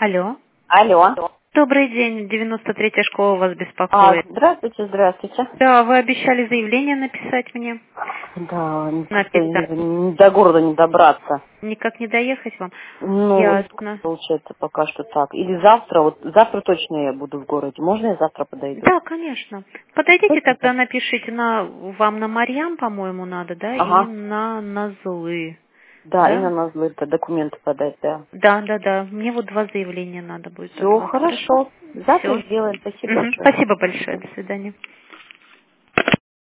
Алло. Алло. Добрый день, 93-я школа вас беспокоит. Здравствуйте, здравствуйте. Да, вы обещали заявление написать мне. Да, Написать. до города не добраться. Никак не доехать вам? Ну, Ясно. получается, пока что так. Или завтра, вот завтра точно я буду в городе. Можно я завтра подойду? Да, конечно. Подойдите тогда, Спасибо. напишите вам на Марьям, по-моему, надо, да, и Ага. на Назлы. Да, и на Да? Назлы-то документы подать, да. Да. Мне вот 2 заявления надо будет от Все вас, хорошо? хорошо. Завтра Все. сделаем. Спасибо большое. Спасибо большое. До свидания.